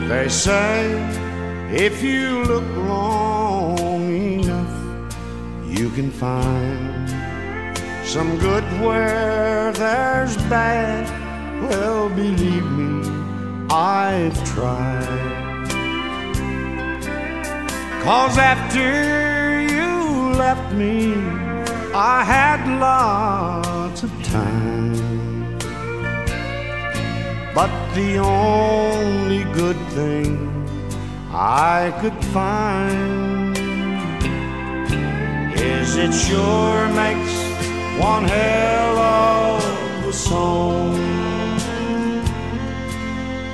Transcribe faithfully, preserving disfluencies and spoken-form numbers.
They say if you look long enough, you can find some good where there's bad. Well, believe me, I've tried. 'Cause after you left me, I had lots of time. But the only good thing I could find is it sure makes one hell of a song